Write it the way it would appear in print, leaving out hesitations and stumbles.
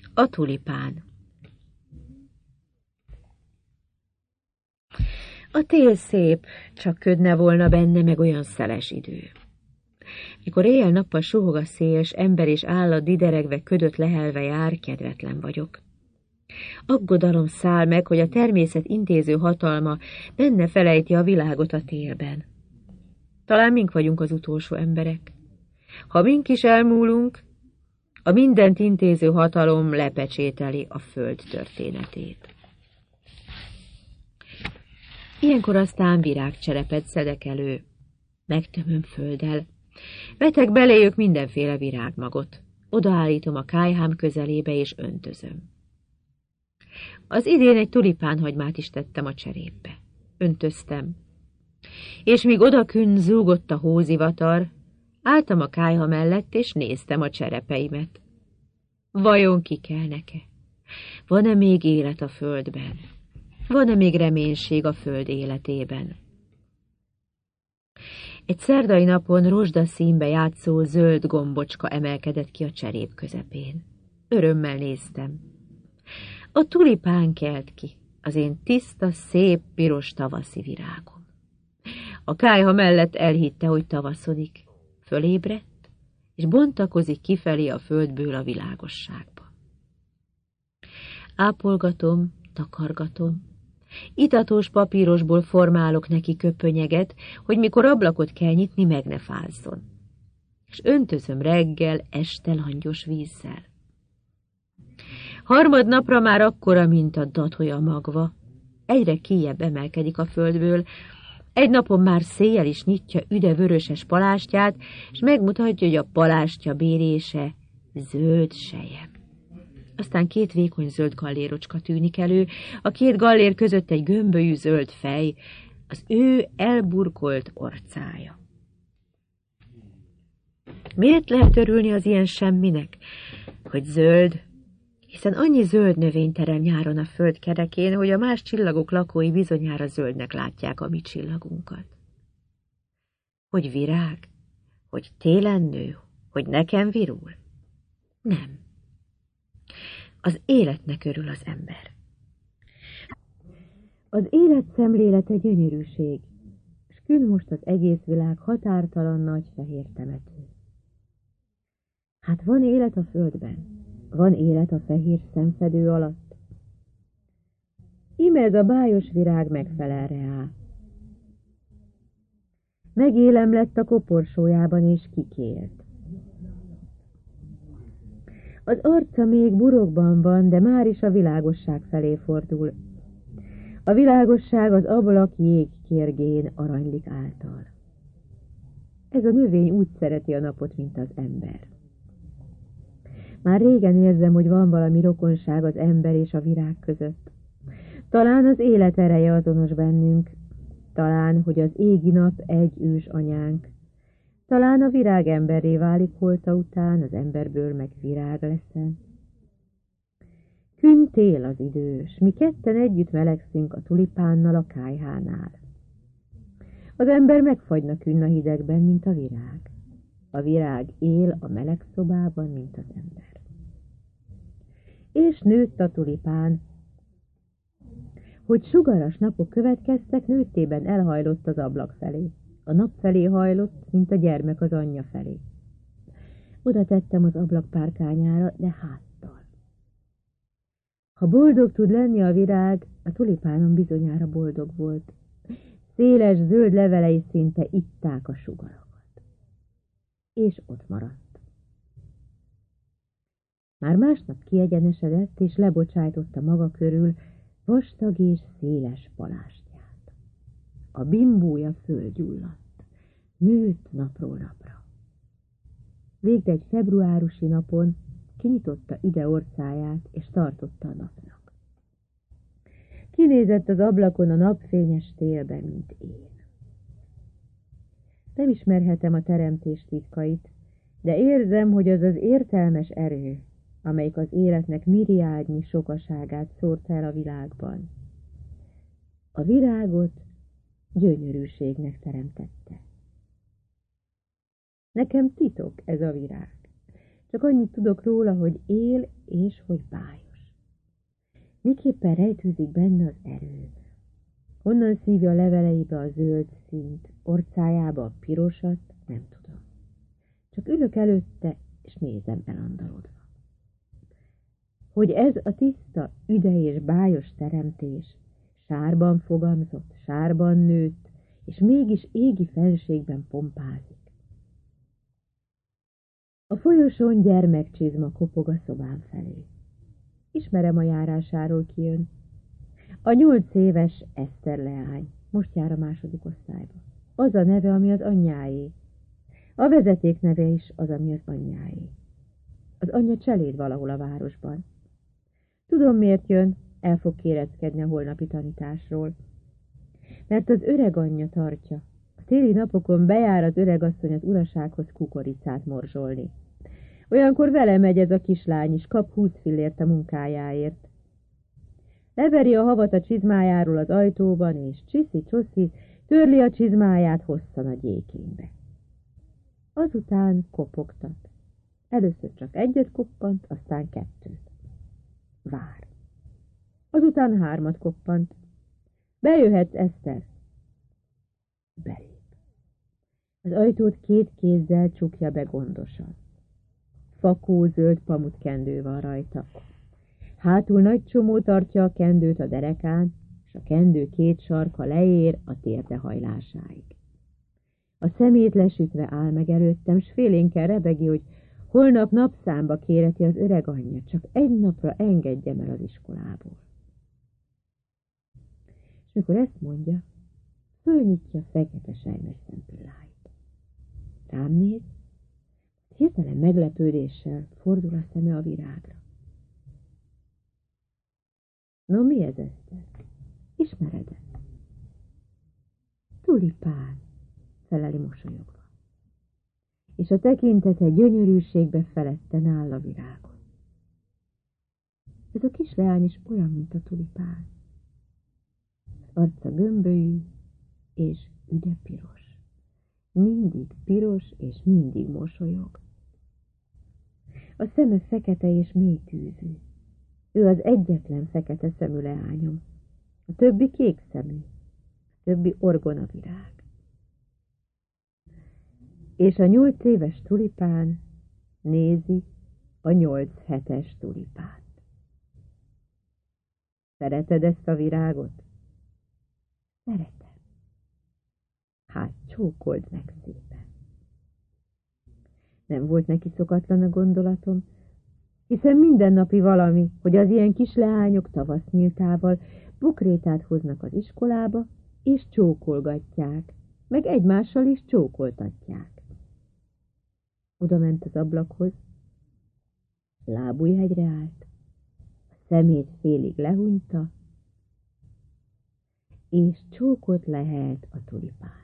A tulipán. A tél szép, csak ködne volna benne, meg olyan szeles idő. Mikor éjjel-nappal suhog a szél, s ember és állat dideregve, ködöt lehelve jár, kedvetlen vagyok. Aggodalom száll meg, hogy a természet intéző hatalma benne felejti a világot a télben. Talán mink vagyunk az utolsó emberek. Ha mink is elmúlunk, a mindent intéző hatalom lepecsételi a föld történetét. Ilyenkor aztán virágcserepet szedek elő, megtömöm földdel, vetek beléjük mindenféle virágmagot, odaállítom a kályhám közelébe és öntözöm. Az idén egy tulipánhagymát is tettem a cserépbe. Öntöztem, és míg odakünn zúgott a hózivatar, álltam a kályha mellett, és néztem a cserepeimet. Vajon kikelnek-e? Van-e még élet a földben? Van-e még reménység a föld életében? Egy szerdai napon rozsdaszínbe játszó zöld gombocska emelkedett ki a cserép közepén. Örömmel néztem. A tulipán kelt ki, az én tiszta, szép, piros tavaszi virágom. A kályha mellett elhitte, hogy tavaszodik. Fölébredt, és bontakozik kifelé a földből a világosságba. Ápolgatom, takargatom, itatos papírosból formálok neki köpönyeget, hogy mikor ablakot kell nyitni, meg ne fázzon. És öntözöm reggel, este langyos vízzel. Harmadnapra már akkora, mint a datolya magva, egyre kijjebb emelkedik a földből, egy napon már széjjel is nyitja üde vöröses palástját, és megmutatja, hogy a palástja bérése zöld sejem. Aztán két vékony zöld gallérocska tűnik elő, a két gallér között egy gömbölyű zöld fej, az ő elburkolt orcája. Miért lehet örülni az ilyen semminek, hogy zöld? Hiszen annyi zöld növény terem nyáron a föld kerekén, hogy a más csillagok lakói bizonyára zöldnek látják a mi csillagunkat. Hogy virág? Hogy télen nő? Hogy nekem virul? Nem. Az életnek örül az ember. Az élet szemlélete gyönyörűség, s kün most az egész világ határtalan nagy fehér temető. Hát van élet a földben, van élet a fehér szemfedő alatt. Íme ez a bájos virág megfelel rá. Megélem lett a koporsójában és kikélt. Az arca még burokban van, de már is a világosság felé fordul. A világosság az ablak jégkérgén aranylik által. Ez a növény úgy szereti a napot, mint az ember. Már régen érzem, hogy van valami rokonság az ember és a virág között. Talán az élet ereje azonos bennünk, talán, hogy az égi nap egy ős anyánk, talán a virág emberré válik holta után, az emberből meg virág leszel. Kün tél az idő, s mi ketten együtt melegszünk a tulipánnal a kályhánál. Az ember megfagyna künn a hidegben, mint a virág. A virág él a meleg szobában, mint az ember. És nőtt a tulipán. Hogy sugaras napok következtek, nőttében elhajlott az ablak felé. A nap felé hajlott, mint a gyermek az anyja felé. Oda tettem az ablak párkányára, de háttal. Ha boldog tud lenni a virág, a tulipánom bizonyára boldog volt. Széles zöld levelei szinte itták a sugarakat. És ott maradt. Már másnap kiegyenesedett, és lebocsájtotta maga körül vastag és széles palástját. A bimbója fölgyulladt, nőtt napról napra. Végre egy februárusi napon kinyitotta ide orcáját, és tartotta a napnak. Kinézett az ablakon a napfényes télbe, mint én. Nem ismerhetem a teremtés titkait, de érzem, hogy az az értelmes erő, amelyik az életnek miriádnyi sokaságát szórta el a világban. A virágot gyönyörűségnek teremtette. Nekem titok ez a virág. Csak annyit tudok róla, hogy él és hogy bájos. Miképpen rejtőzik benne az erő? Honnan szívja a leveleibe a zöld színt, orcájába a pirosat, nem tudom. Csak ülök előtte, és nézem elandalodva. Hogy ez a tiszta, üde és bájos teremtés sárban fogamzott, sárban nőtt, és mégis égi fenségben pompázik. A folyosón gyermekcsizma kopog a szobám felé. Ismerem a járásáról kijön. A 8 éves Eszter leány, most jár a 2. osztályba. Az a neve, ami az anyjáé. A vezeték neve is az, ami az anyjáé. Az anyja cseléd valahol a városban. Tudom, miért jön, el fog kéreckedni a holnapi tanításról. Mert az öreg anyja tartja. A téli napokon bejár az öregasszony az urasághoz kukoricát morzsolni. Olyankor vele megy ez a kislány is, kap 20 fillért a munkájáért. Leveri a havat a csizmájáról az ajtóban, és csiszi-csoszi, törli a csizmáját hosszan a gyékénybe. Azután kopogtat. Először csak 1 koppant, aztán 2. Vár. Azután 3 koppant. Bejöhetsz, Eszter. Belép. Az ajtót 2 kézzel csukja be gondosan. Fakó zöld pamutkendő van rajta. Hátul nagy csomó tartja a kendőt a derekán, és a kendő 2 sarka leér a térdehajlásáig. A szemét lesütve áll meg előttem, s félénkkel rebegi, hogy holnap napszámba kéreti az öreg anyja, csak 1 napra engedjem el az iskolából. És mikor ezt mondja, fölnyitja fekete sejmes szempilláit. Rám néz, hirtelen meglepődéssel fordul a szeme a virágra. No, mi ez, Eszter? Ismered-e? Tulipán, feleli mosolyogva. És a tekintete gyönyörűségbe feledten áll a virágon. Ez a kis leány is olyan, mint a tulipán. Az arca gömbölyű és üde piros. Mindig piros és mindig mosolyog. A szeme fekete és mély tűzű. Ő az egyetlen fekete szemű leányom. A többi kék szemű, a többi orgonavirág. És a 8 éves tulipán nézi a 8 hetes tulipánt. Szereted ezt a virágot? Szeretem. Hát csókold meg szépen. Nem volt neki szokatlan a gondolatom, hiszen mindennapi valami, hogy az ilyen kis leányok tavasz nyíltával bukrétát hoznak az iskolába, és csókolgatják, meg egymással is csókoltatják. Oda ment az ablakhoz, lábújhegyre állt, a szemét félig lehunyta, és csókot lehelt a tulipán.